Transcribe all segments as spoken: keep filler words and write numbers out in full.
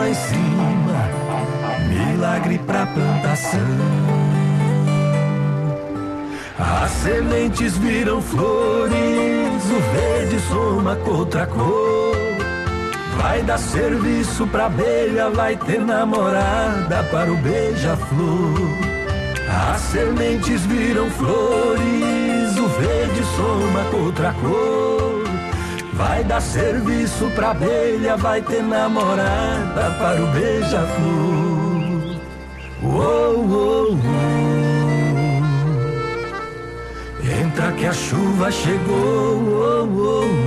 lá em cima, milagre pra plantação. As sementes viram flores, o verde soma com outra cor. Vai dar serviço pra abelha, vai ter namorada para o beija-flor. As sementes viram flores, o verde soma com outra cor. Vai dar serviço pra abelha, vai ter namorada para o beija-flor. Uou, uou, uou. Entra que a chuva chegou, uou, uou, uou.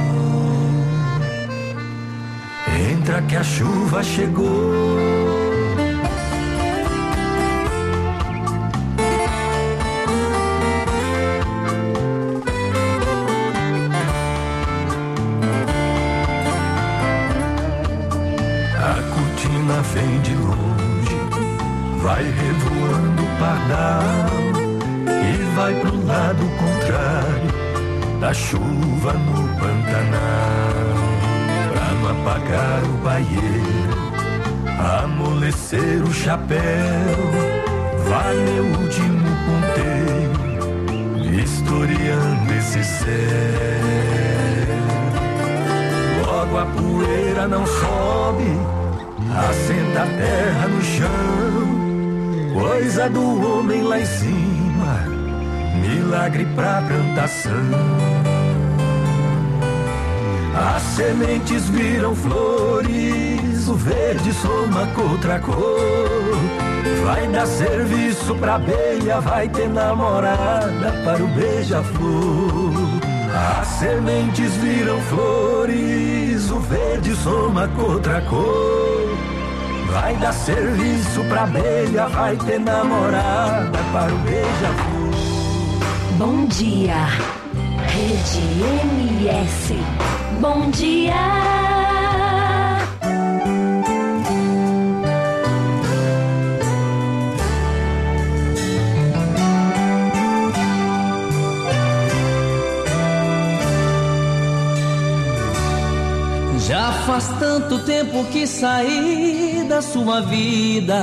Entra que a chuva chegou. Vem de longe, vai revoando o pardal e vai pro lado contrário da chuva no Pantanal. Pra não apagar o paieiro, amolecer o chapéu, vai meu último ponteiro, historiando esse céu. Logo a poeira não sobe, assenta a terra no chão, coisa do homem lá em cima, milagre pra plantação. As sementes viram flores, o verde soma com outra cor. Vai dar serviço pra abelha, vai ter namorada para o beija-flor. As sementes viram flores, o verde soma com outra cor. Vai dar serviço pra abelha, vai ter namorada para o beija-flor. Bom dia, Rede M S. Bom dia. Já faz tanto tempo que saí da sua vida.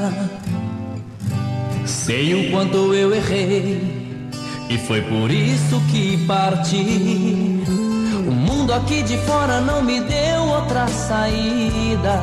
Sei o quanto eu errei e foi por isso que parti. O mundo aqui de fora não me deu outra saída.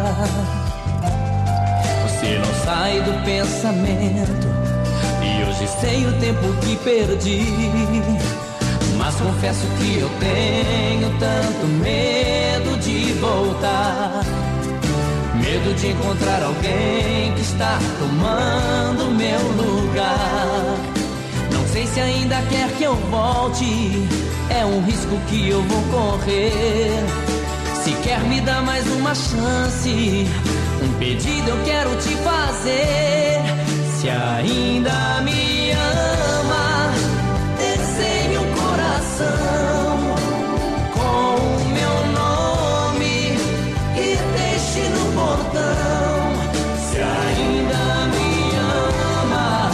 Você não sai do pensamento e hoje sei o tempo que perdi. Mas confesso que eu tenho tanto medo de voltar, medo de encontrar alguém que está tomando meu lugar. Não sei se ainda quer que eu volte, é um risco que eu vou correr. Se quer me dar mais uma chance, um pedido eu quero te fazer. Se ainda me ama, desenhe um coração com o meu nome e deixe no portão. Se ainda me ama,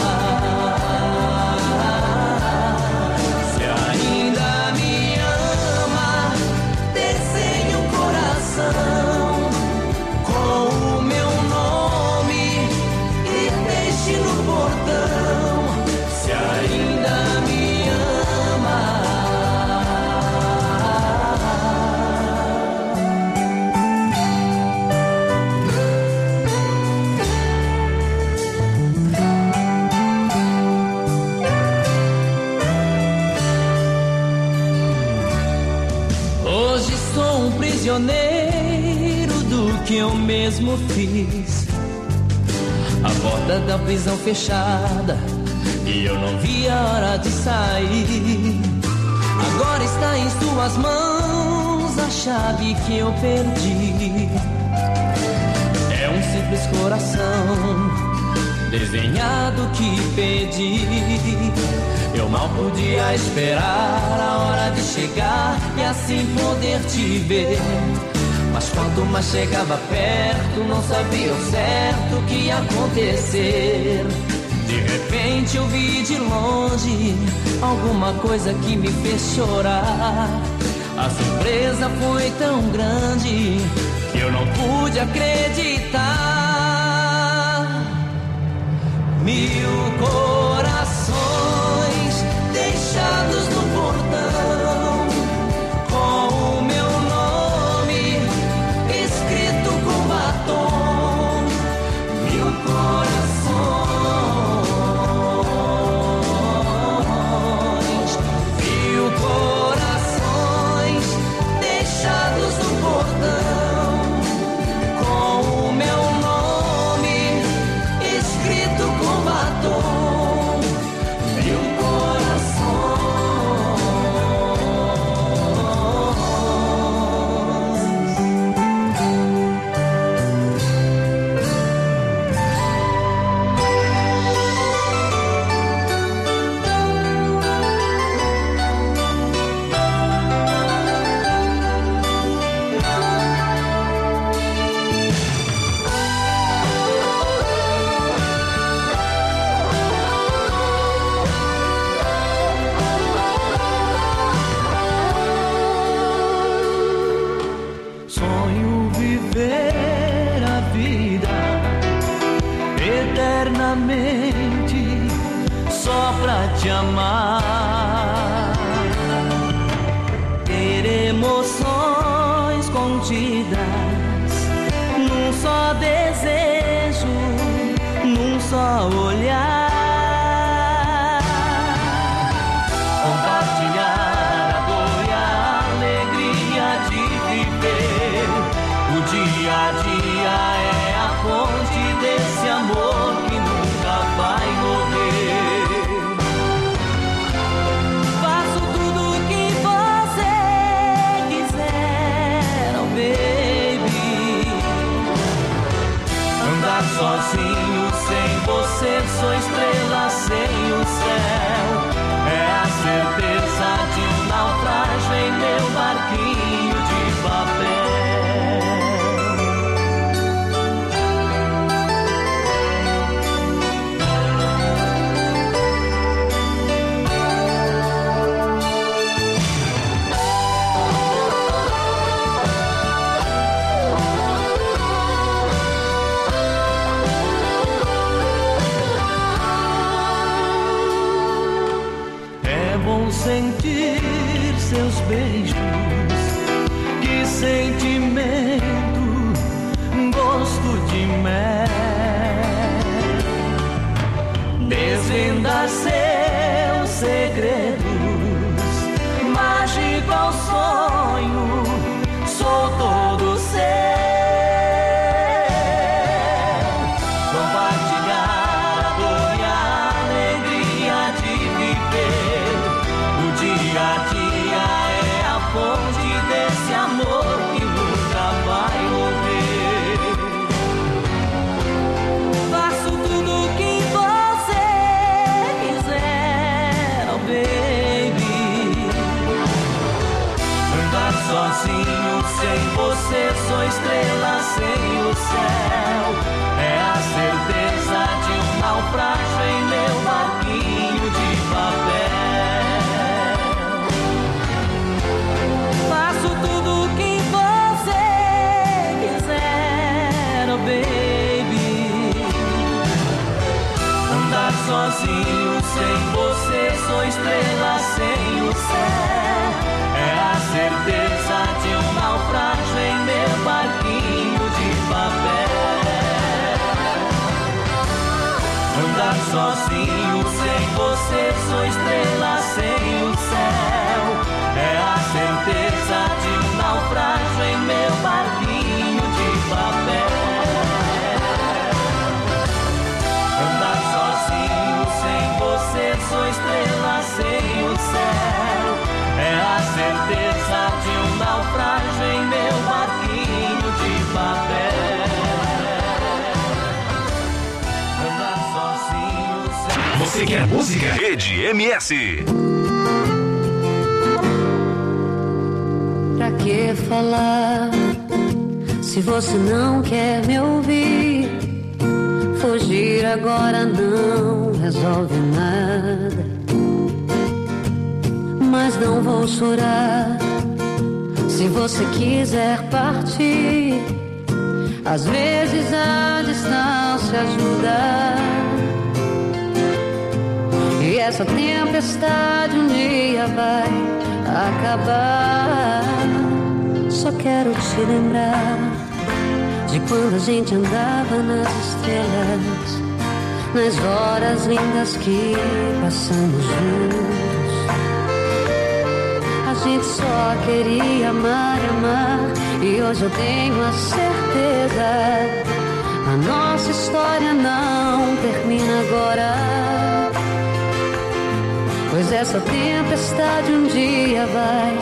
se ainda me ama, desenhe um coração com o meu nome e deixe no portão. Se ainda me ama. Hoje sou um prisioneiro do que eu mesmo fiz. A porta da prisão fechada e eu não vi a hora de sair. Agora está em suas mãos a chave que eu perdi. É um simples coração desenhado que pedi. Eu mal podia esperar a hora de chegar e assim poder te ver. Mas quanto mais chegava perto, não sabia o certo o que ia acontecer. De repente eu vi de longe alguma coisa que me fez chorar. A surpresa foi tão grande que eu não pude acreditar. Mil corações deixados no portão, com o meu nome escrito com batom. Mil corações, mil corações deixados no portão, com o meu nome escrito com batom. Mil Sonho viver a vida eternamente só pra te amar, ter emoções contidas num só desejo, num só olhar. Compartilhar a dor e a alegria de viver. O dia a dia é a fonte desse amor que nunca vai morrer. Faço tudo o que você quiser, oh baby. Andar sozinho sem você, sou estrela sem o céu. É a certeza de um naufrágio em meu barquinho de papel. É bom sentir seus beijos, que sentimento, gosto de mel. Desvendar seus segredos, mágico ao sonho, sou todo seu. Compartilhar a dor e a alegria de viver. O dia a dia é a fonte desse amor que nunca vai morrer. Faço tudo o que você quiser, oh baby. Andar sozinho sem você, sou estrela sem o céu. É a certeza de um naufrágio em meu barquinho de papel. Faço tudo o que você quiser, oh baby. Andar sozinho sem você, sou estrela sem o céu. É a certeza de um naufrágio em meu barquinho de papel. Andar sozinho sem você, sou estrela sem o céu. É a certeza de um naufrágio em meu barquinho de papel. Andar sozinho sem você, sou estrela sem o céu. É a certeza de um naufrágio em meu barquinho de papel. Andar sozinho sem... Você quer música? Rede M S. Pra que falar se você não quer me ouvir? Fugir agora não resolve nada. Mas não vou chorar se você quiser partir. Às vezes a distância ajuda, e essa tempestade um dia vai acabar. Só quero te lembrar de quando a gente andava nas estrelas, nas horas lindas que passamos juntos. A gente só queria amar e amar, e hoje eu tenho a certeza, a nossa história não termina agora, pois essa tempestade um dia vai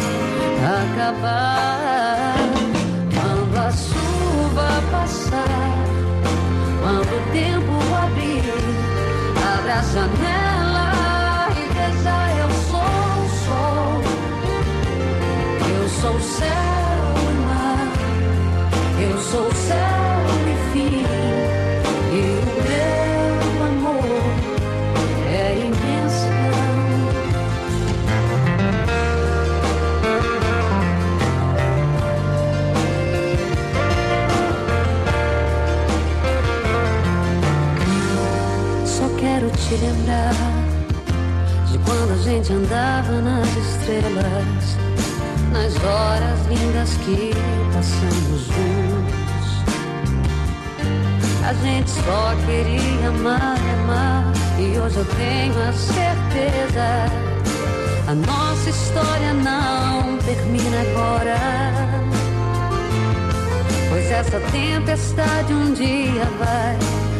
acabar. Quando a chuva passar, quando o tempo abrir, abra a janela e veja, eu sou o sol, eu sou o céu e mar, eu sou o céu e fim, e o meu amor é imensidão. Só quero te lembrar de quando a gente andava nas estrelas, nas horas lindas que passamos juntos. A gente só queria amar e amar, e hoje eu tenho a certeza, a nossa história não termina agora, pois essa tempestade um dia vai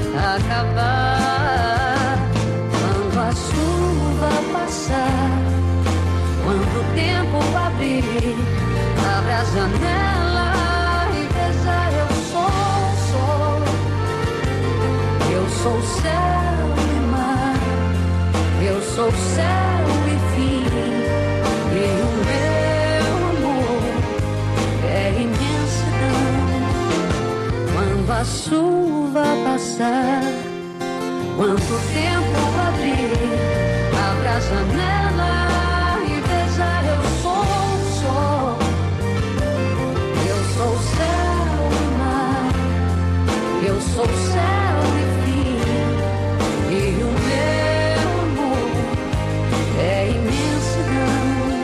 acabar. Quando a chuva passar, quando o tempo abrir, abre a janela e veja, eu sou o sol, eu sou o céu e mar, eu sou o céu e fim, e o meu amor é imensidão. Quando a chuva passar, quando o tempo abrir, abra a janela e veja, eu sou o sol, eu sou o céu e mar, eu sou o céu e fim, e o meu amor é imensidão.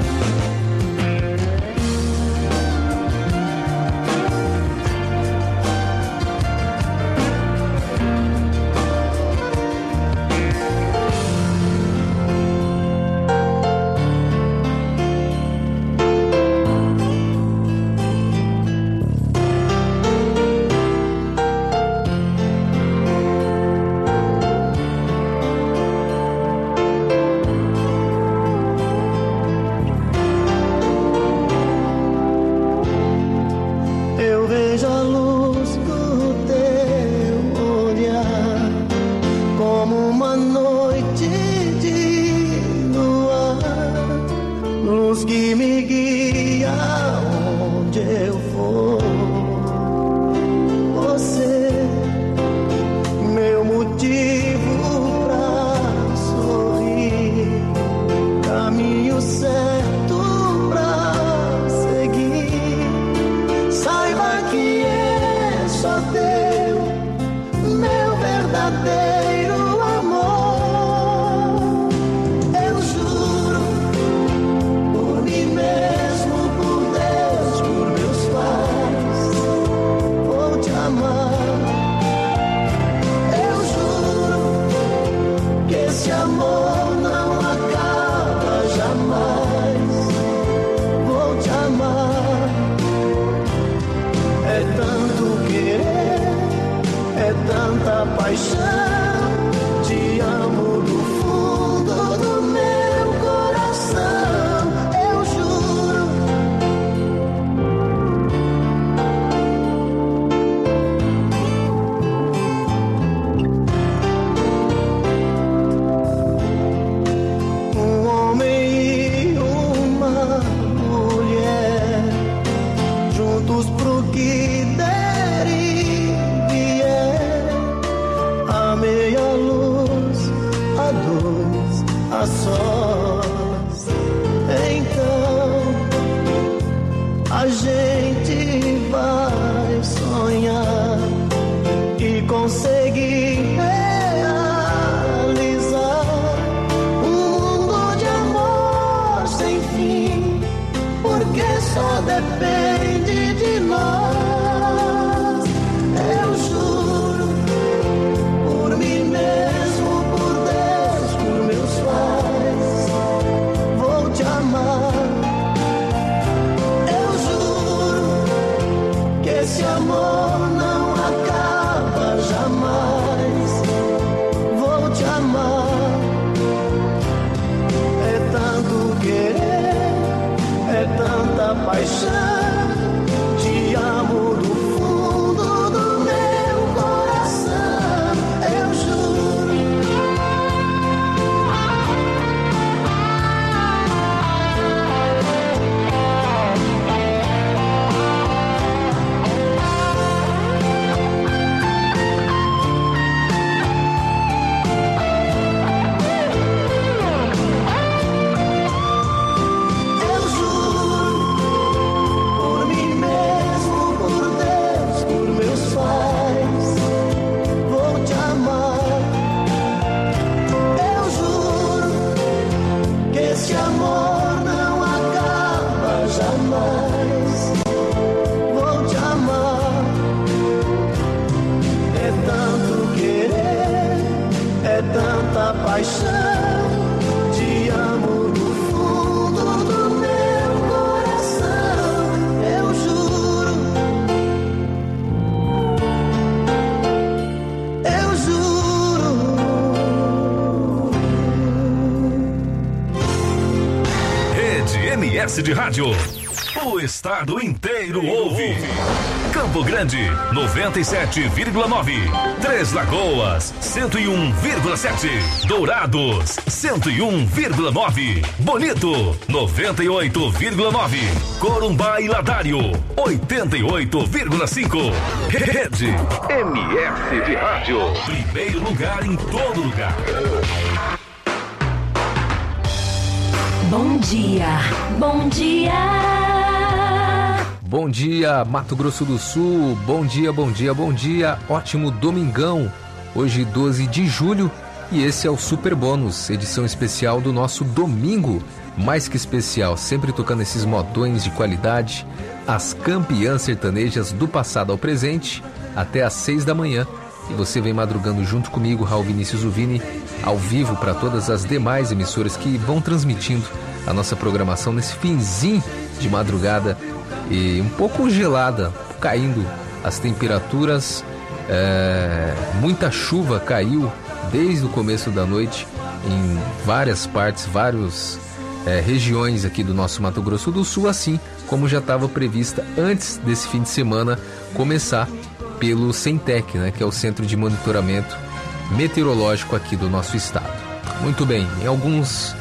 a sós. Então a gente vai sonhar consegui realizar um mundo de amor sem fim, porque só depende de nós. Eu juro por mim mesmo, por Deus, por meus pais, vou te amar. Eu juro que esse amor não acaba jamais. Vou te amar. É tanto querer, é tanta paixão. Te amo do fundo do meu coração. Eu juro. Eu juro por mim mesmo, por Deus, por meus pais, vou te amar. Eu juro que esse amor não acaba jamais. Vou te amar. É tanto querer, é tanta paixão. Te amo do fundo do meu coração. Eu juro. Eu juro. Rede M S de Rádio. O estado inteiro ouve. Campo Grande, noventa e sete vírgula nove. Três Lagoas, cento e um vírgula sete. Dourados, cento e um vírgula nove. Bonito, noventa e oito vírgula nove. Corumbá e Ladário, oitenta e oito vírgula cinco. Rede M S de Rádio. Primeiro lugar em todo lugar. Bom dia, bom dia. Bom dia, Mato Grosso do Sul. Bom dia, bom dia, bom dia. Ótimo domingão. Hoje, doze de julho, e esse é o Super Bônus, edição especial do nosso domingo. Mais que especial, sempre tocando esses modões de qualidade, as campeãs sertanejas do passado ao presente, até às seis da manhã. E você vem madrugando junto comigo, Raul Vinícius Uvini, ao vivo para todas as demais emissoras que vão transmitindo a nossa programação nesse finzinho de madrugada e um pouco gelada, caindo as temperaturas, é, muita chuva caiu desde o começo da noite em várias partes, várias é, regiões aqui do nosso Mato Grosso do Sul, assim como já estava prevista antes desse fim de semana começar pelo Centec, né, que é o Centro de Monitoramento Meteorológico aqui do nosso estado. Muito bem, em alguns,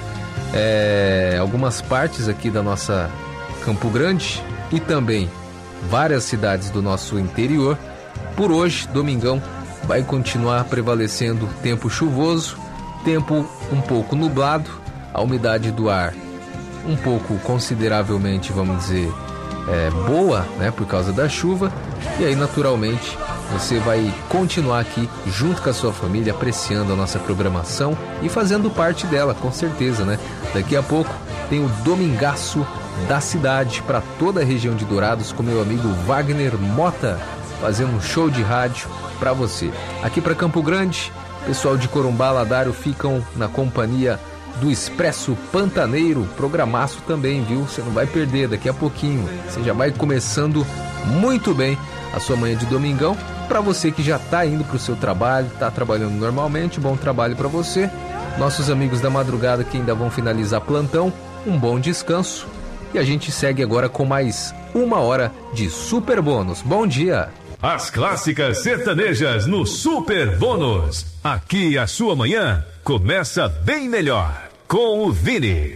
é, algumas partes aqui da nossa Campo Grande e também várias cidades do nosso interior, por hoje, domingão, vai continuar prevalecendo tempo chuvoso, tempo um pouco nublado, a umidade do ar um pouco consideravelmente, vamos dizer, é, boa, né, por causa da chuva. E aí, naturalmente, você vai continuar aqui junto com a sua família, apreciando a nossa programação e fazendo parte dela, com certeza, né? Daqui a pouco tem o Domingaço da cidade para toda a região de Dourados, com meu amigo Wagner Mota, fazendo um show de rádio para você. Aqui para Campo Grande, o pessoal de Corumbá, Ladário ficam na companhia do Expresso Pantaneiro, programaço também, viu? Você não vai perder daqui a pouquinho. Você já vai começando muito bem a sua manhã de domingão. Para você que já está indo para o seu trabalho, está trabalhando normalmente, bom trabalho para você. Nossos amigos da madrugada que ainda vão finalizar plantão, um bom descanso. E a gente segue agora com mais uma hora de Super Bônus. Bom dia! As clássicas sertanejas no Super Bônus. Aqui a sua manhã começa bem melhor com o Vini.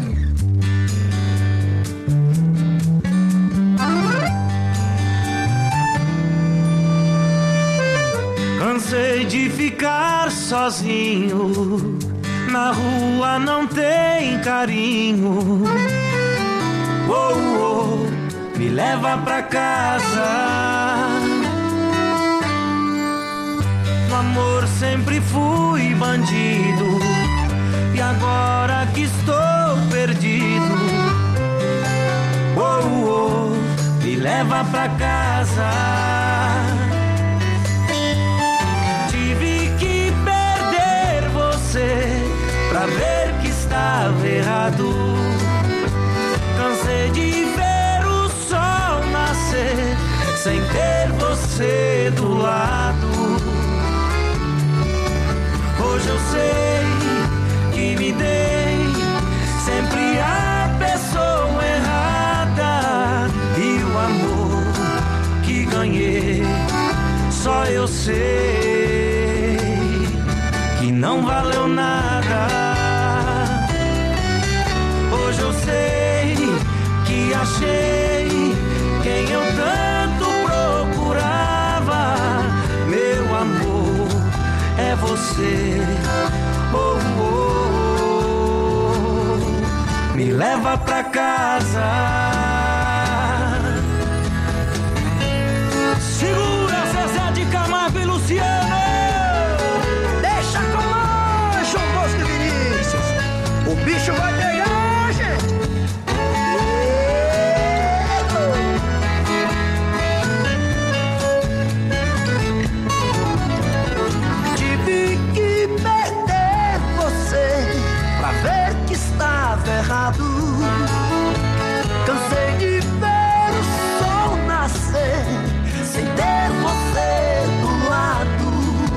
Cansei de ficar sozinho, na rua não tem carinho. Oh, oh, me leva pra casa. sempre fui bandido e agora que estou perdido, oh, oh, me leva pra casa. Tive que perder você pra ver que estava errado. Cansei de ver o sol nascer sem ter você do lado. Hoje eu sei que me dei sempre a pessoa errada, e o amor que ganhei só eu sei que não valeu nada. Hoje eu sei que achei quem eu tanto procurava. Meu amor é você, oh, oh, oh. Me leva pra casa. Segura Zezé de Camargo e Luciano. Deixa colar, João Bosco e Vinícius. O bicho vai pegar, gente. Tive que perder você pra ver que estava errado. Cansei de ver o sol nascer sem ter você do lado.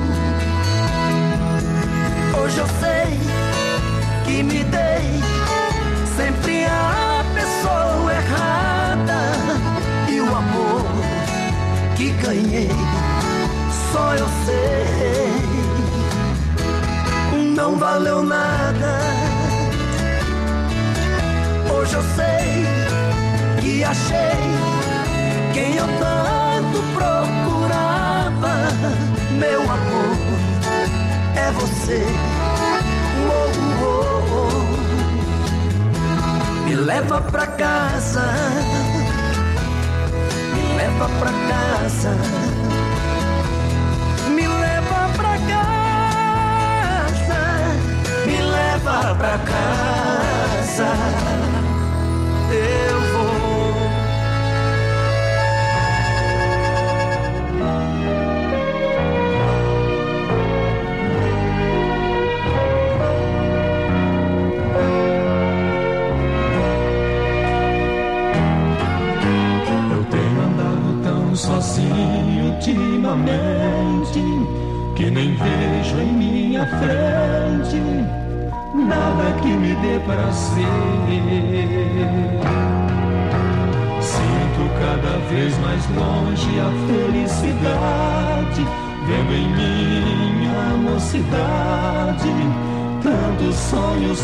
Hoje eu sei que me dei sempre a pessoa errada, e o amor que ganhei só eu sei não valeu nada. Hoje eu sei que achei quem eu tanto procurava. Meu amor é você, oh, oh, oh. Me leva pra casa, me leva pra casa, me leva pra casa, me leva pra casa. Eu vou. Eu tenho andado tão sozinho ultimamente que nem vejo em minha frente nada que me dê prazer. Sinto cada vez mais longe a felicidade, vendo em minha mocidade tantos sonhos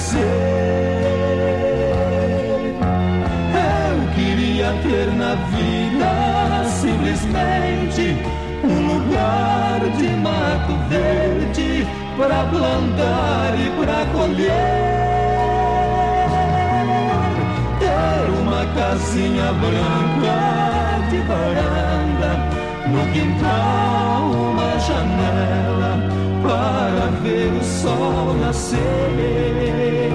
perecer. Eu queria ter na vida simplesmente um lugar de mato verde pra plantar e pra colher, ter uma casinha branca de varanda, no quintal uma janela para ver o sol nascer.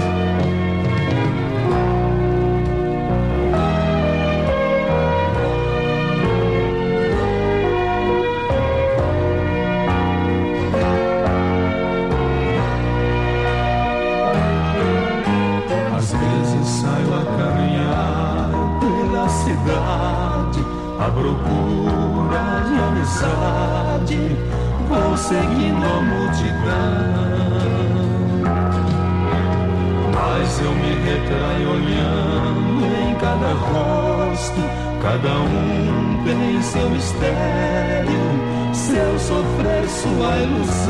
À procura de amizade, vou seguindo a multidão, mas eu me retraio olhando em cada rosto. Cada um tem seu mistério, seu sofrer, sua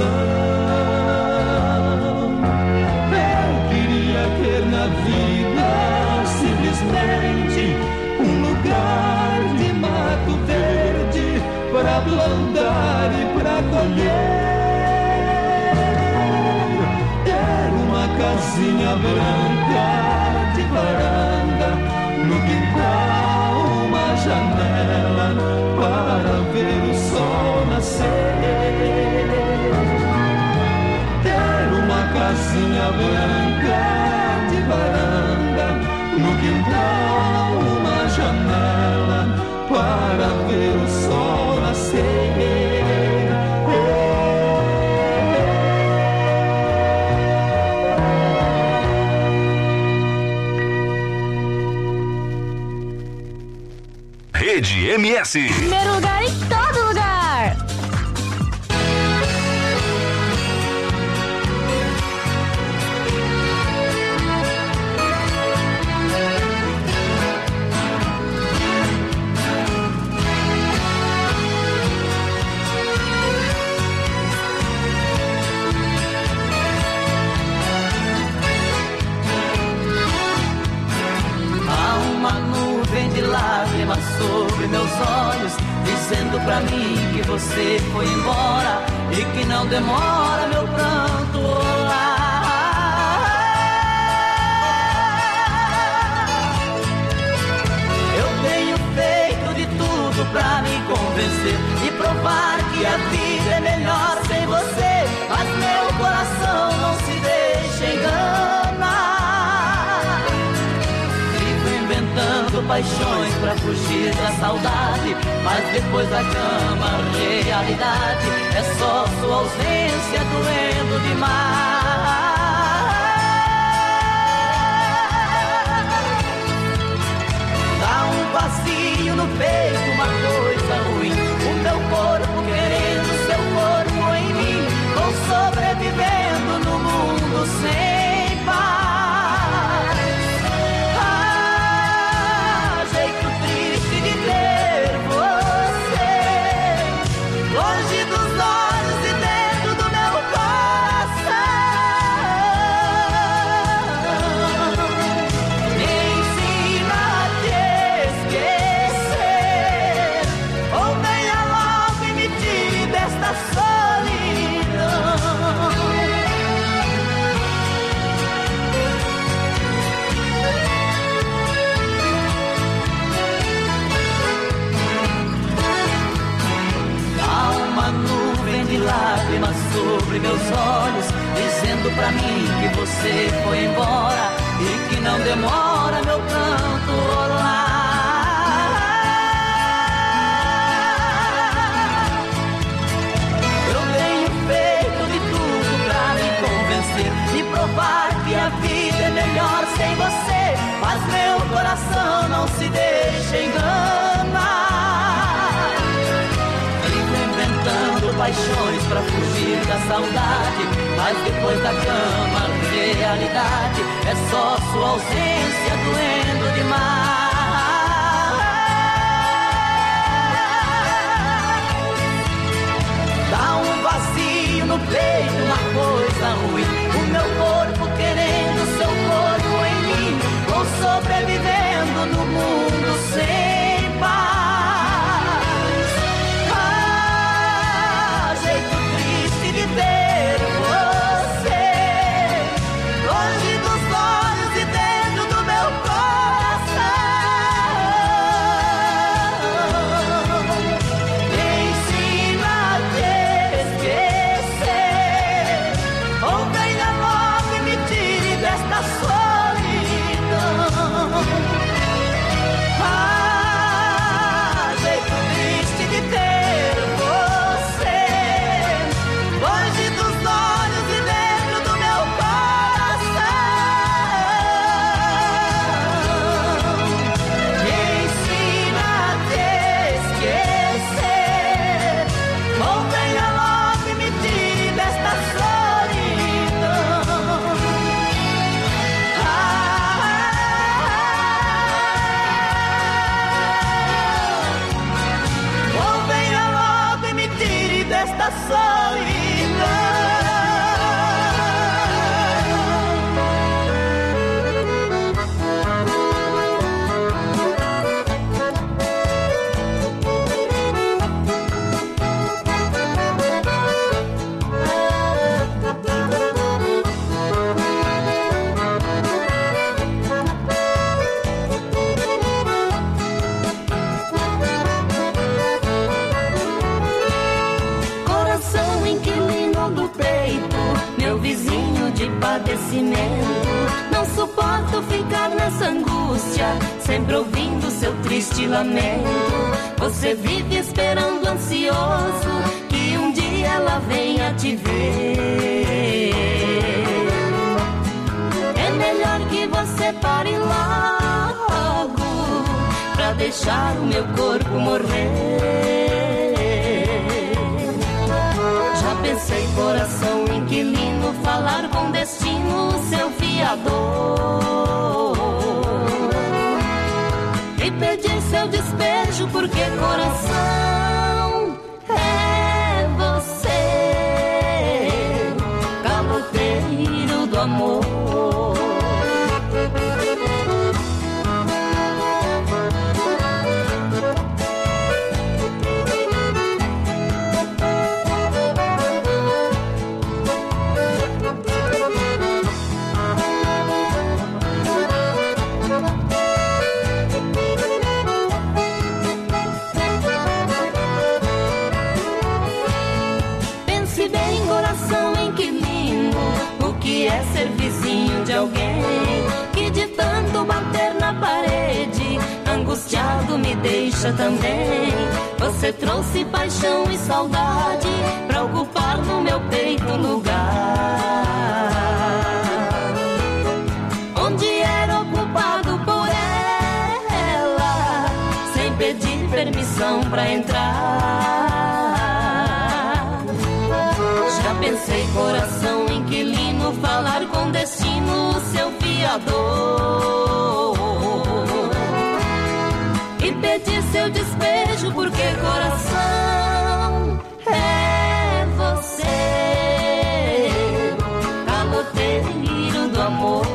ilusão. Eu queria ter na vida simplesmente um lugar de mato verde pra plantar e pra colher, ter uma casinha branca de varanda, no quintal uma janela para ver o sol nascer. casinha branca de varanda, no quintal uma janela para ver o sol nascer. Rede M S. Primeiro lugar em todo lugar. De lágrimas sobre meus olhos, dizendo pra mim que você foi embora e que não demora meu pranto rolar. Eu tenho feito de tudo pra me convencer e provar que a vida é melhor sem você, mas meu coração não se deixa enganar. Paixões pra fugir da saudade, mas depois da cama a realidade é só sua ausência doendo demais. Dá um vazio no peito, uma coisa ruim, o meu corpo querendo seu corpo em mim, vou sobrevivendo no mundo sem paz. Lágrimas sobre meus olhos, dizendo pra mim que você foi embora e que não demora meu canto rolar. Eu tenho feito de tudo pra me convencer e provar que a vida é melhor sem você, mas meu coração não se deixa enganar. Paixões pra fugir da saudade, mas depois da cama a realidade é só sua ausência doendo demais. Dá um vazio no peito, uma coisa ruim, o meu corpo querendo seu corpo em mim, vou sobrevivendo no mundo sem paz. Ver você longe dos olhos e dentro do meu coração. Me ensina a te esquecer, ou venha logo e me tire desta solidão. Ah, jeito triste de ter você longe dos olhos e dentro do meu coração. Me ensina a te esquecer, ou venha logo e me tire desta solidão. Ah, ou venha logo e me tire desta solidão. Coração em que de padecimento. Não suporto ficar nessa angústia, sempre ouvindo seu triste lamento. Você vive esperando ansioso que um dia ela venha te ver. É melhor que você pare logo pra deixar o meu corpo morrer. Já pensei, coração inquilino, falar com destino, seu fiador, e pedir seu despejo, porque coração é você, caloteiro do amor. É ser vizinho de alguém que de tanto bater na parede, angustiado me deixa também. Você trouxe paixão e saudade pra ocupar no meu peito lugar, onde era ocupado por ela, sem pedir permissão pra entrar. Já pensei, coração inquilino, falar com destino, seu fiador, e pedir seu despejo, porque coração é você, caloteiro do amor.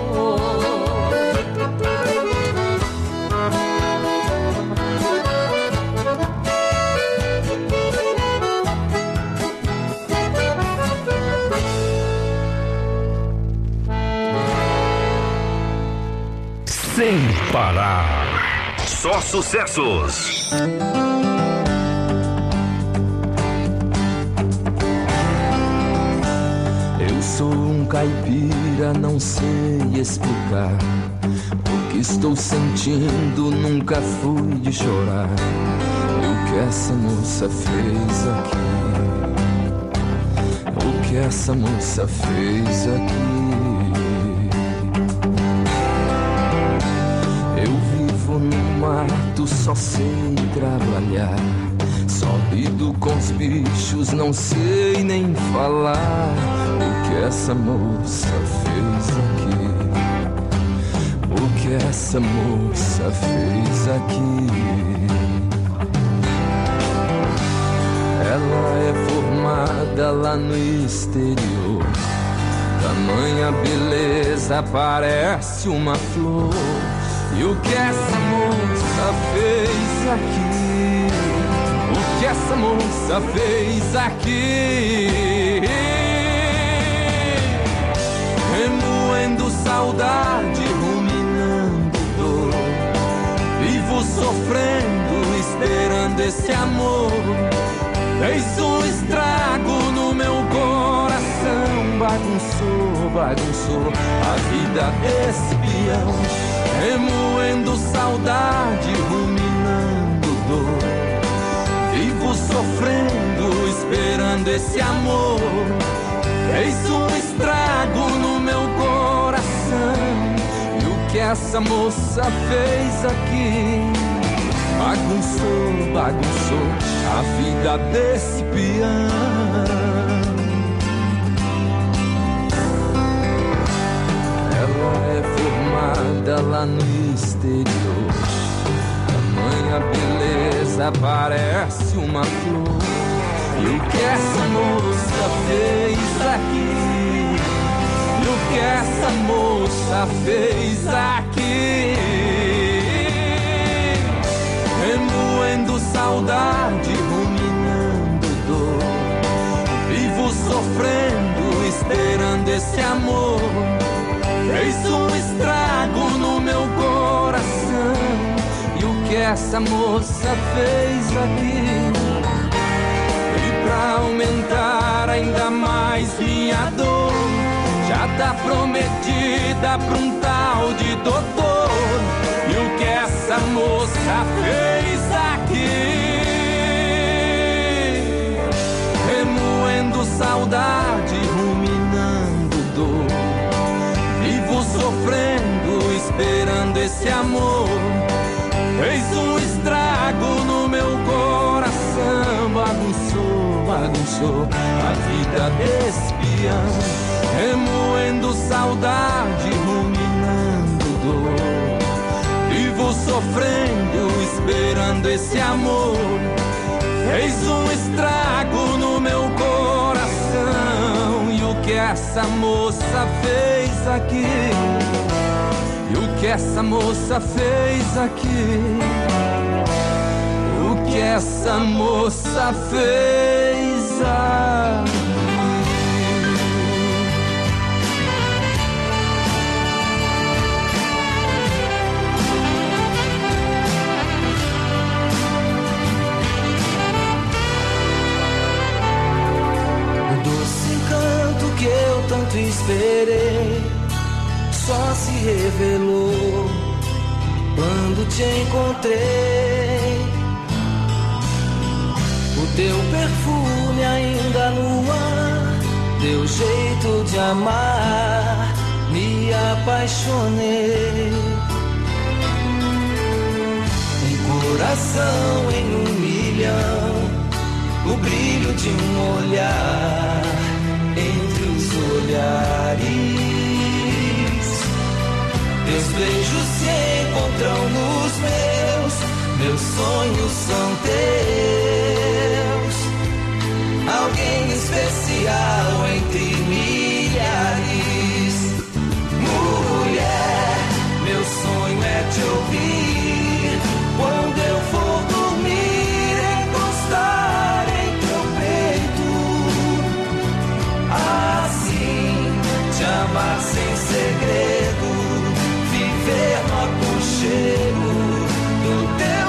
Sem parar, só sucessos. Eu sou um caipira, não sei explicar o que estou sentindo, nunca fui de chorar. E o que essa moça fez aqui, o que essa moça fez aqui. No mato só sei trabalhar, só lido com os bichos, não sei nem falar. O que essa moça fez aqui, o que essa moça fez aqui. Ela é formada lá no exterior, tamanha beleza, parece uma flor. E o que essa moça fez aqui, o que essa moça fez aqui, remoendo saudade, ruminando dor, vivo sofrendo, esperando esse amor. Fez um estrago no meu coração, bagunçou, bagunçou a vida desse peão. Remoendo saudade, ruminando dor, vivo sofrendo, esperando esse amor. Fez um estrago no meu coração. E o que essa moça fez aqui, bagunçou, bagunçou a vida desse peão. Ela é formada lá no exterior, tamanha beleza, parece uma flor. E o que essa moça fez aqui, e o que essa moça fez aqui, remoendo saudade, ruminando dor, vivo sofrendo, esperando esse amor. Fez um estrago no meu coração. E o que essa moça fez aqui, e pra aumentar ainda mais minha dor, já vida prometida pra um tal de doutor. E o que essa moça fez aqui? Remoendo saudade, ruminando dor. Vivo sofrendo, esperando esse amor. Fez um estrago no meu coração. Bagunçou, bagunçou a vida desse peão. Remoendo saudade, ruminando dor. Vivo sofrendo, esperando esse amor. Fez um estrago no meu coração. E o que essa moça fez aqui? E o que essa moça fez aqui? O que essa moça fez aqui? Que eu tanto esperei só se revelou quando te encontrei. O teu perfume ainda no ar, teu jeito de amar, me apaixonei. Um coração em um milhão, o brilho de um olhar entre os olhares. Teus beijos se encontram nos meus, meus sonhos são teus. Alguém especial entre milhares. Mulher, meu sonho é te ouvir quando eu for dormir, encostar em teu peito. Assim, te amar sem segredo, viver no aconchego do teu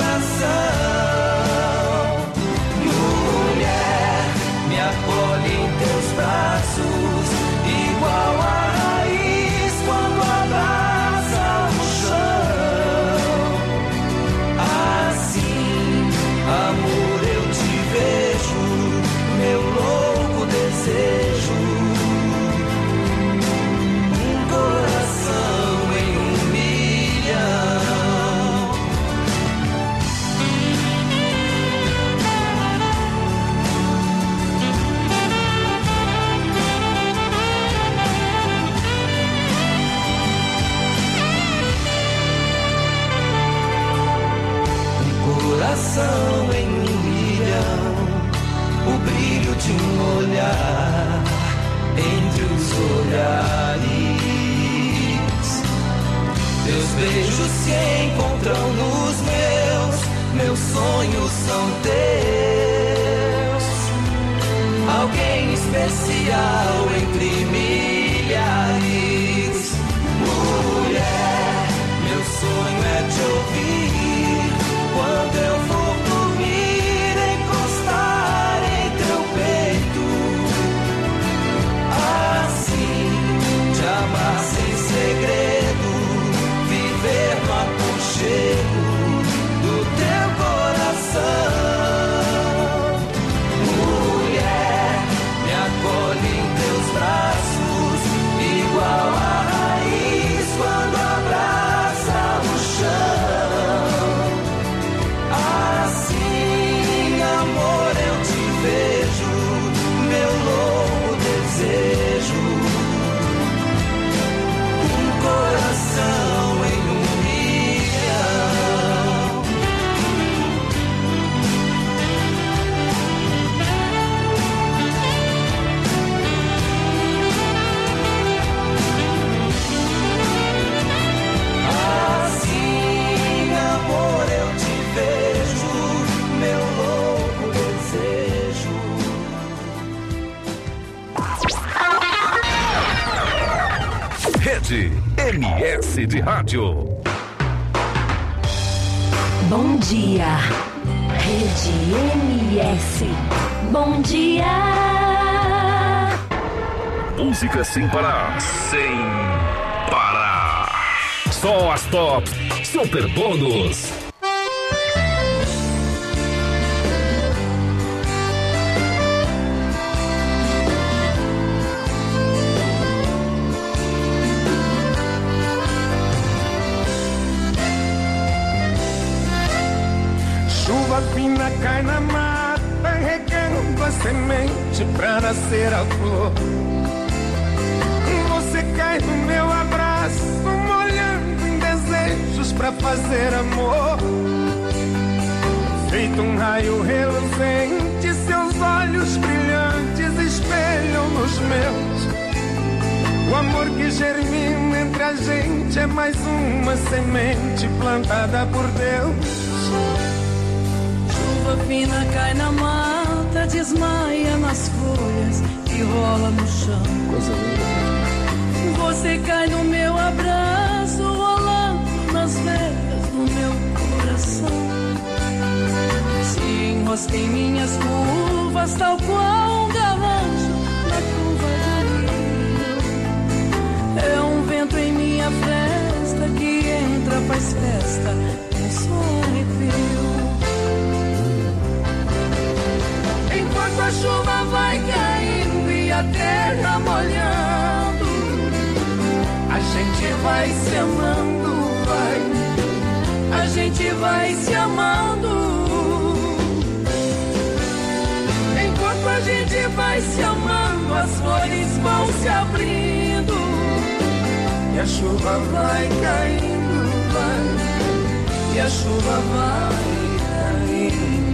coração. Mulher, me acolhe em teus braços, igual a raiz quando abraça o chão. Assim, amor, eu te vejo, meu louco desejo. Um coração em um milhão. Um coração em um milhão, o brilho de um olhar entre os olhares. Teus beijos se encontram nos meus, meus sonhos são teus. Alguém especial entre milhares. Mulher, meu sonho é te ouvir quando eu for dormir, encostar em teu peito. Assim, te amar sem segredo, viver no aconchego do teu coração. Mulher, me acolhe em teus braços, igual a raiz quando abraça o chão. Assim, amor, eu te vejo, meu louco desejo. Um coração em um milhão. Assim, amor, eu te vejo, meu louco desejo. Rede M S de Rádio. Bom dia, Rede M S. Bom dia. música sem parar. Sem parar. Só as tops. Super Bônus. Chuva fina cai na mata, regando a semente pra nascer a flor. Você cai no meu abraço, molhando em desejos pra fazer amor. Feito um raio reluzente, seus olhos brilhantes espelham nos meus. O amor que germina entre a gente é mais uma semente plantada por Deus. Chuva fina cai na mata, desmaia nas folhas e rola no chão. Coisa linda. Você cai no meu abraço, rolando nas veias do meu coração. Se enrosca em minhas curvas, tal qual um garrancho na curva do rio. É um vento em minha festa que entra, faz festa, um só arrepio. Enquanto a chuva vai caindo e a terra molhando, a gente vai se amando, vai. A gente vai se amando. Enquanto a gente vai se amando, as flores vão se abrindo e a chuva vai caindo, vai. E a chuva vai caindo.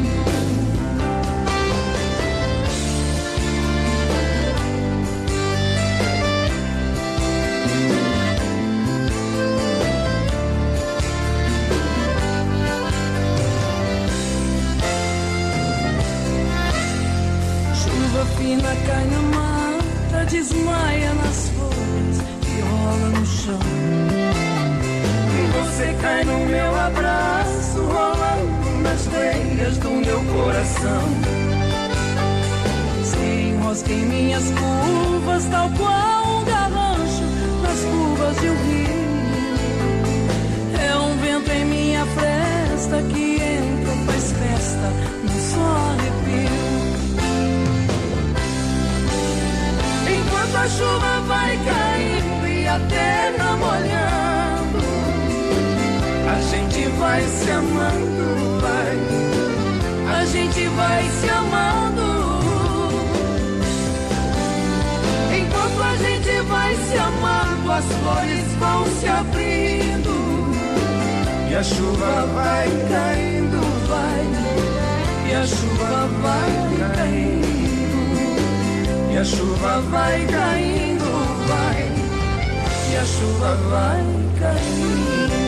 Fina cai na mata, desmaia nas folhas e rola no chão. Você cai no meu abraço, rolando nas veias do meu coração. Se enrosca em minhas curvas, tal qual um garrancho nas curvas de um rio. É um vento em minha fresta que entra, faz festa, num só arrepio. Enquanto a chuva vai caindo e a terra molhando, a gente vai se amando, vai. A gente vai se amando. Enquanto a gente vai se amando, as flores vão se abrindo e a chuva vai caindo, vai. E a chuva vai caindo. E a chuva vai caindo, vai. E a chuva vai caindo.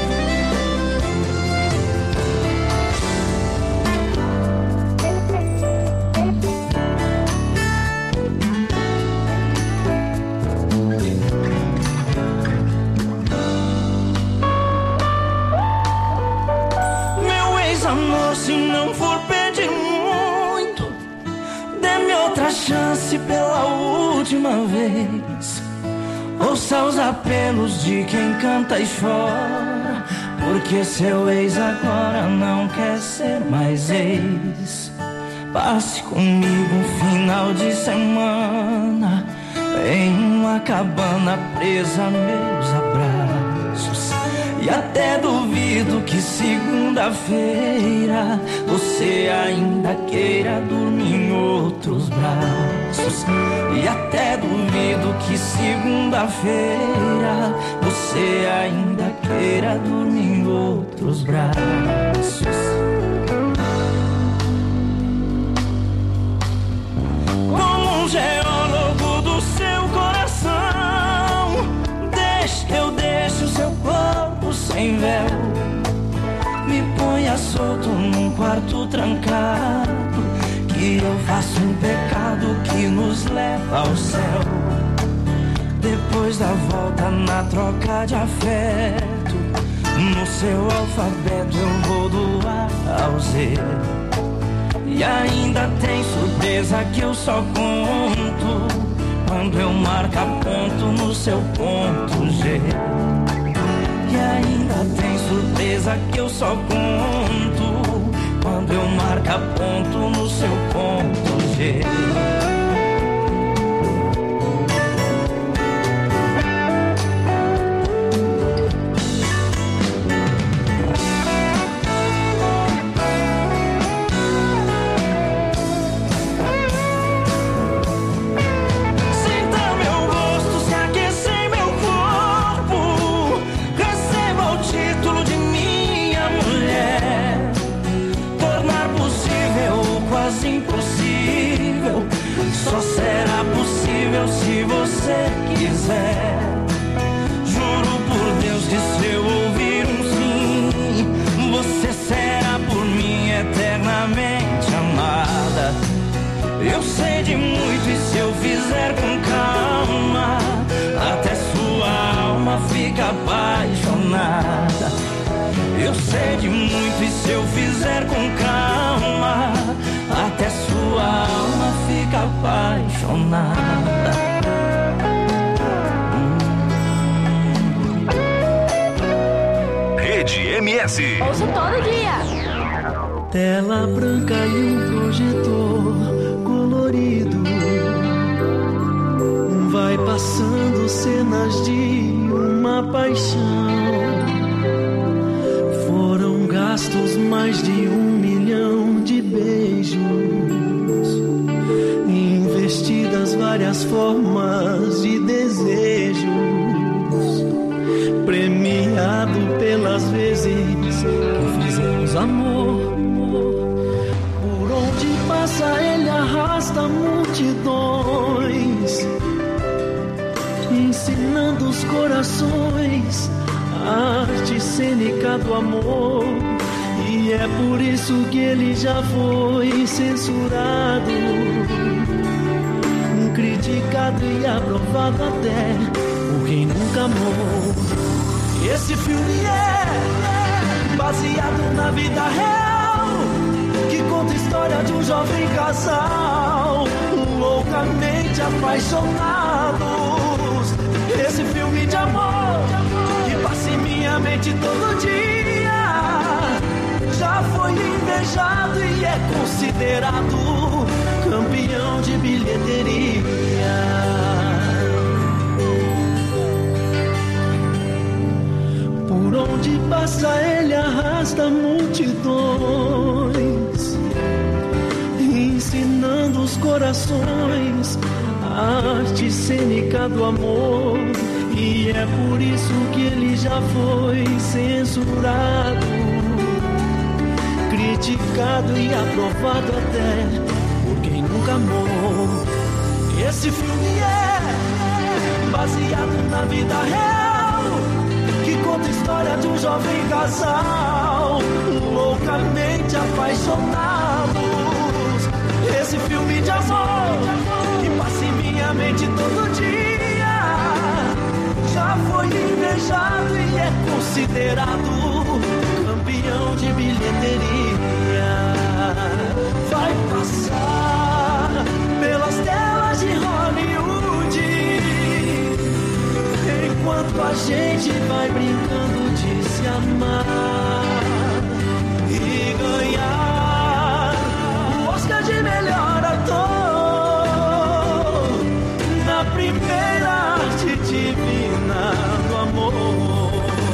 Meu ex-amor, se não for pedir muito, dê-me outra chance pela última vez. Ouça os apelos de quem canta e chora, porque seu ex agora não quer ser mais ex. Passe comigo um final de semana em uma cabana presa a meus abraços. E até duvido que segunda-feira você ainda queira dormir em outros braços. E até duvido que segunda-feira você ainda queira dormir em outros braços. Como um geólogo do seu coração, deixa, eu deixo o seu corpo sem véu. Me ponha solto num quarto trancado, que eu faço um pecado que nos leva ao céu. Depois da volta na troca de afeto, no seu alfabeto eu vou do A ao Z. E ainda tem surpresa que eu só conto quando eu marcar ponto no seu ponto G. E ainda tem surpresa que eu só conto quando eu marcar ponto no seu ponto G. Só será possível se você quiser. Juro por Deus que se eu ouvir um sim, você será por mim eternamente amada. Eu sei de muito e se eu fizer com calma, até sua alma fica apaixonada. Eu sei de muito e se eu fizer com calma, até sua alma fica apaixonada. Hum. Rede M S. Ouço todo dia. Tela branca e um projetor colorido. Vai passando cenas de uma paixão. Foram gastos mais de um milhão de beijos, investidas várias formas de desejos, premiado pelas vezes que fizemos amor. Por onde passa ele arrasta multidões, ensinando os corações a arte cênica do amor. E é por isso que ele já foi censurado, criticado e aprovado até por quem nunca amou. Esse filme é baseado na vida real, que conta a história de um jovem casal loucamente apaixonados. Esse filme de amor que passa em minha mente todo dia já foi invejado e é considerado campeão de bilheteria. Por onde passa ele arrasta multidões, ensinando os corações a arte cênica do amor. E é por isso que ele já foi censurado, criticado e aprovado até por quem nunca amou. Esse filme é baseado na vida real, que conta a história de um jovem casal loucamente apaixonados. Esse filme de amor que passa em minha mente todo dia já foi invejado e é considerado campeão de bilheteria. Vai passar pelas telas de Hollywood, enquanto a gente vai brincando de se amar e ganhar o Oscar de melhor ator na primeira arte divina do amor.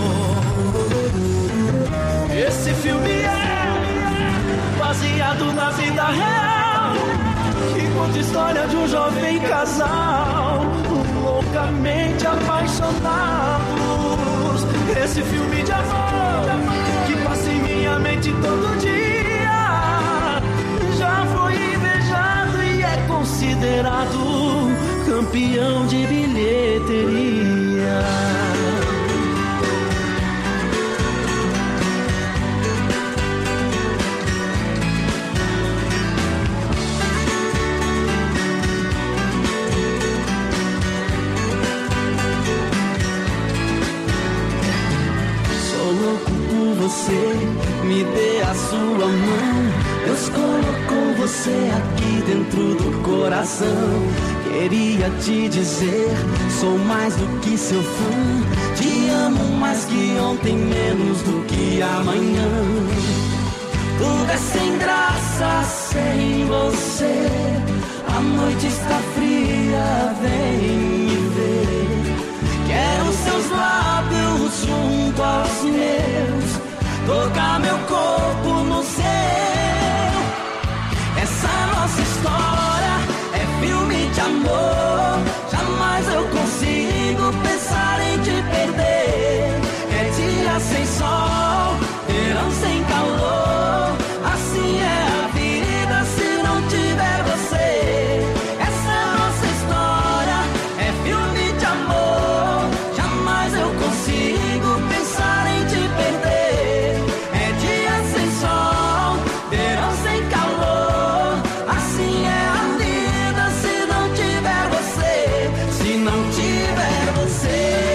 Esse filme é baseado na vida real, que conta a história de um jovem casal loucamente apaixonados. Esse filme de amor que passa em minha mente todo dia já foi invejado e é considerado campeão de bilheteria. Você me dê a sua mão, Deus colocou você aqui dentro do coração. Queria te dizer, sou mais do que seu fã. Te amo mais que ontem, menos do que amanhã. Tudo é sem graça sem você. A noite está fria, vem me ver. Quero seus lábios junto aos meus, tocar meu corpo no seu. Essa nossa história é filme de amor. Jamais eu consigo pensar em te perder. É dia sem sol, verão sem calor. Assim é a vida se não tiver você. Essa nossa história é filme de amor. Jamais eu consigo pensar em te perder. É dia sem sol, verão sem calor. Assim é a vida se não tiver você. Se não tiver você.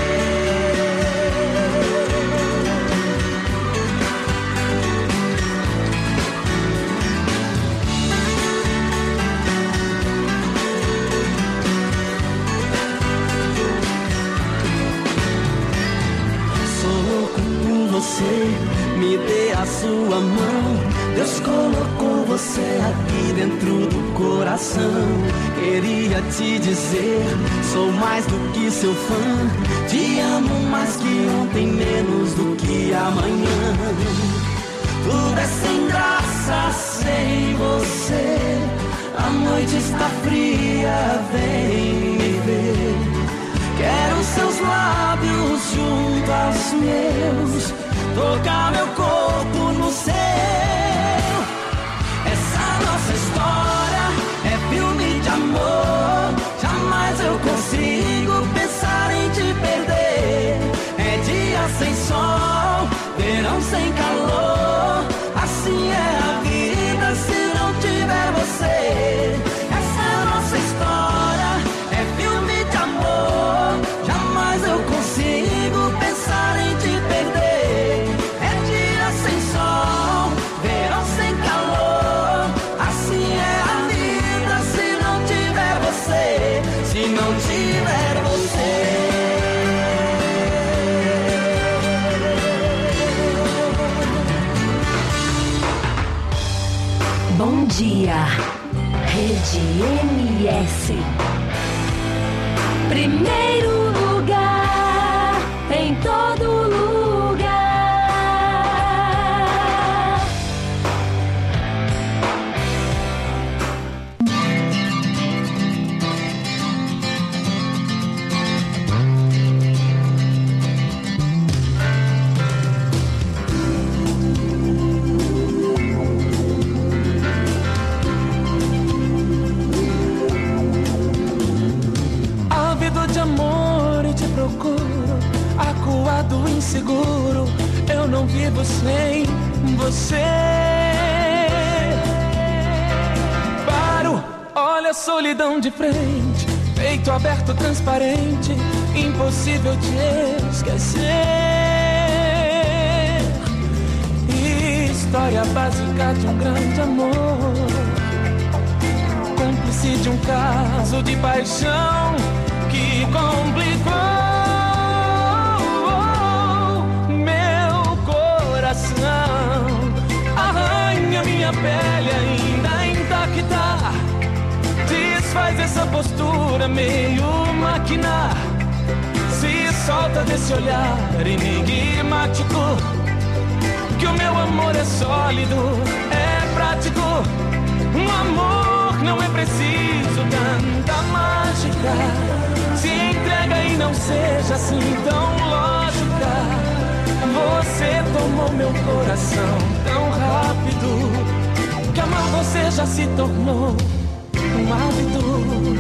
Você me dê a sua mão. Deus colocou você aqui dentro do coração. Queria te dizer, sou mais do que seu fã. Te amo mais que ontem, menos do que amanhã. Tudo é sem graça sem você. A noite está fria, vem me ver. Quero seus lábios junto aos meus, tocar meu corpo no seu. Essa nossa história é filme de amor. Jamais eu consigo pensar em te perder. É dia sem sol, verão sem calor. Assim é a vida se não tiver você. Essa nossa história é filme de amor. Jamais eu consigo pensar em te perder. É dia sem sol, verão sem calor. Assim é a vida se não tiver você. Se não tiver você. Bom dia, Rede M S. Primeiro lugar em todo lugar. Acuado, inseguro, eu não vivo sem você. Paro, olha a solidão de frente, peito aberto, transparente, impossível te esquecer. História básica de um grande amor, cúmplice de um caso de paixão que complicou. Arranha minha pele ainda intacta, desfaz essa postura meio máquina, se solta desse olhar enigmático, que o meu amor é sólido, é prático. Um amor não é preciso tanta mágica, se entrega e não seja assim tão lógica. Você tomou meu coração tão rápido, que amar você já se tornou um hábito.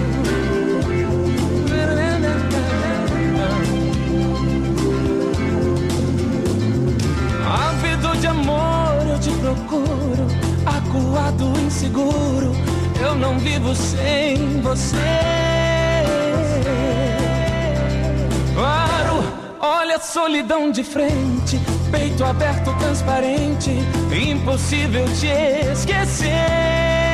Ávido de amor eu te procuro, acuado, inseguro, eu não vivo sem você. Claro, olha a solidão de frente, peito aberto, transparente, impossível te esquecer.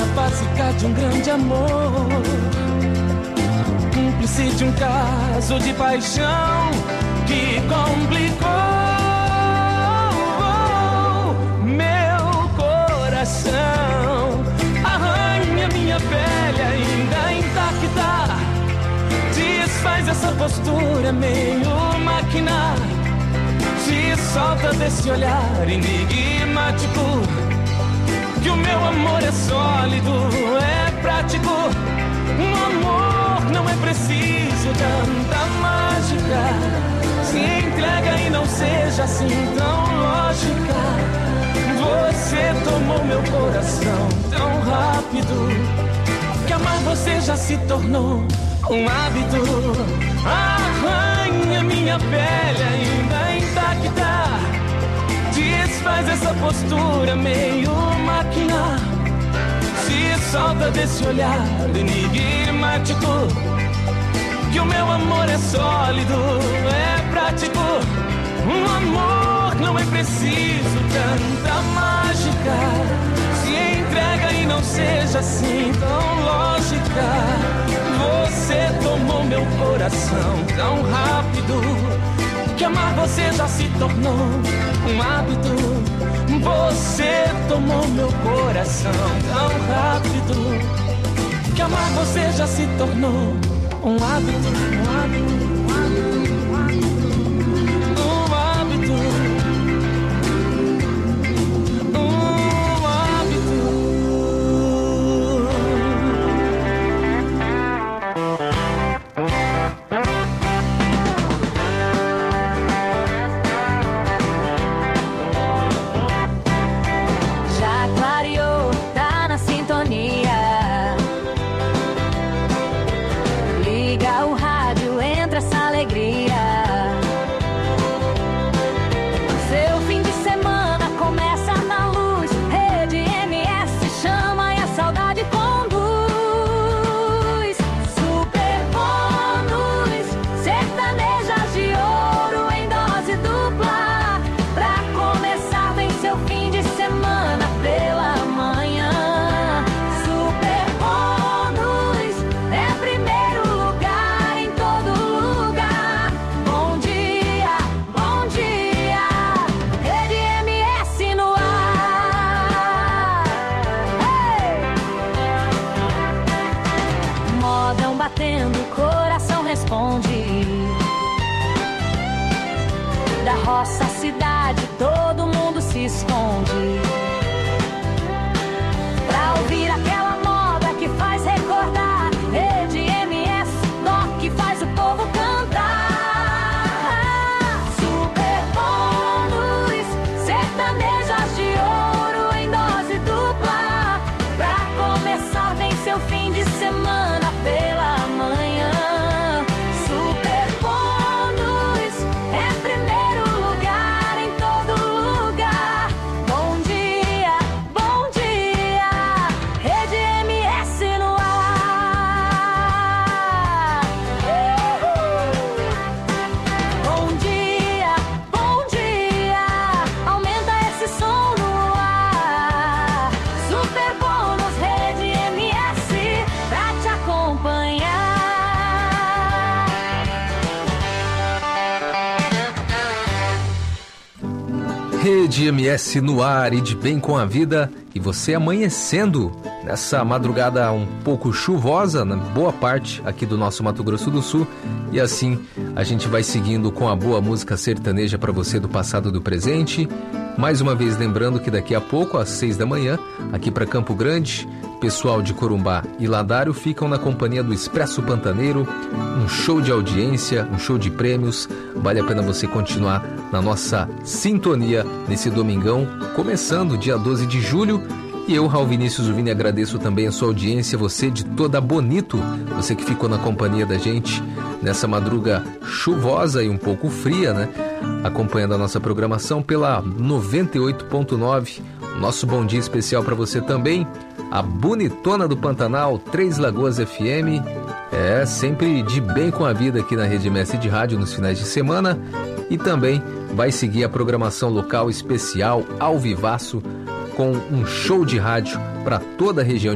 básica de um grande amor, cúmplice de um caso de paixão que complicou meu coração. Arranha minha pele ainda intacta, desfaz essa postura meio máquina, se solta desse olhar enigmático, que o meu amor é sólido, é prático. Um amor não é preciso tanta mágica, se entrega e não seja assim tão lógica. Você tomou meu coração tão rápido, que amar você já se tornou um hábito. Arranha minha pele ainda intacta, desfaz essa postura meio máquina, se solta desse olhar enigmático, que o meu amor é sólido, é prático. Um amor não é preciso tanta mágica, se entrega e não seja assim tão lógica. Você tomou meu coração tão rápido, que amar você já se tornou um hábito. Você tomou meu coração tão rápido, que amar você já se tornou um hábito, um hábito, um hábito, um hábito, um nossa cidade todo mundo se esconde pra ouvir aquela moda que faz recordar. Rede M S, toque faz o povo cantar. Super bônus, sertanejas de ouro em dose dupla, pra começar bem seu fim de semana pela manhã. Rede M S no ar e de bem com a vida, e você amanhecendo nessa madrugada um pouco chuvosa na boa parte aqui do nosso Mato Grosso do Sul. E assim a gente vai seguindo com a boa música sertaneja para você do passado e do presente. Mais uma vez lembrando que daqui a pouco, às seis da manhã, aqui para Campo Grande, pessoal de Corumbá e Ladário ficam na companhia do Expresso Pantaneiro, um show de audiência, um show de prêmios. Vale a pena você continuar na nossa sintonia nesse domingão, começando dia doze de julho. E eu, Raul Vinícius Uvini, agradeço também a sua audiência, você de toda Bonito, você que ficou na companhia da gente nessa madruga chuvosa e um pouco fria, né? Acompanhando a nossa programação pela noventa e oito ponto nove. Nosso bom dia especial para você também, a bonitona do Pantanal, Três Lagoas F M. É, sempre de bem com a vida aqui na Rede M S de Rádio nos finais de semana. E também vai seguir a programação local especial, ao vivaço, com um show de rádio para toda a região